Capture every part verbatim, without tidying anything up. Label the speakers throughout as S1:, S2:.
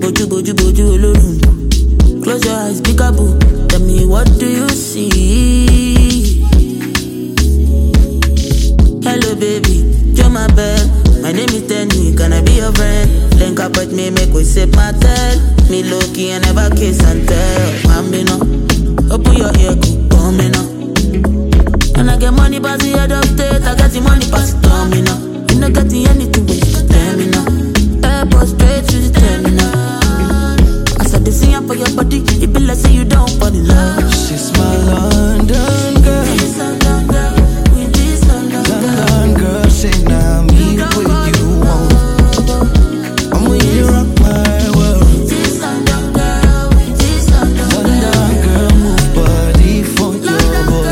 S1: Boju, boju, boju, olorun. Close your eyes, peekaboo. Tell me, what do you see? Hello, baby, you're my bed. My name is Tenny, can I be your friend? Link up with me, make we sip my tail. Me low-key and never kiss and tell. Bambino, open your ear, come in now. And I get money past the head of state, I got the money past the domino. You not getting anything but you tell me now. Airport straight to the terminal. I said this thing for your body, it be like say you don't fall in love.
S2: She's my London girl.
S1: This London girl, with this London girl.
S2: London girl, say now me what you want. I'm with you, rock my world.
S1: This London girl, with this London girl.
S2: London girl, move body for your boy.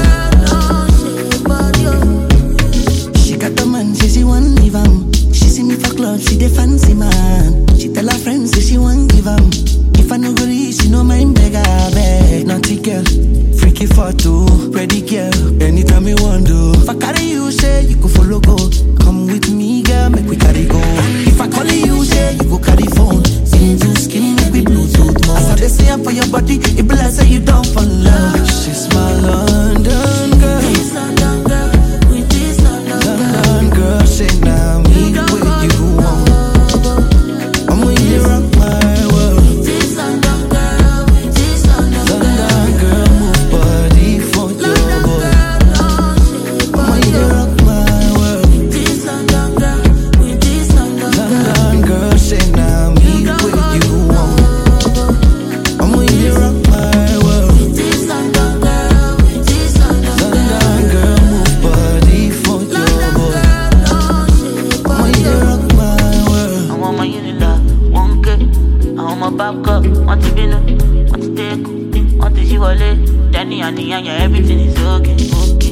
S2: She got the man, say she want leave him. She see me for club, she the fancy man. She tell her friends say she want give him. If I no go reach, she no mind beg her beg. Naughty girl, freaky for two, ready girl. Anytime you want to. If I carry you, say you could follow go. Come with me, girl, make we carry go. If I call you, say you go carry phone. Skin to skin, make we Bluetooth mode. I saw they say I'm for your body, it be like say you don't fall in love. She's my London girl.
S1: This London girl, with this London girl.
S2: London girl, say now me what you want. I'm with you, rock my world.
S1: This London girl, with this London girl.
S2: London girl, move body for your boy. I'm with you, rock my world.
S1: This London girl, with this London girl.
S2: London girl, say now me what you want. I'm with you, rock my world.
S1: This London girl, with this London girl.
S2: London girl, move body for your boy. I'm with you, rock my world.
S1: I want my unila, one K. I want my back up, want to be no, want to take, want to see what it. Danny and the everything is okay, okay.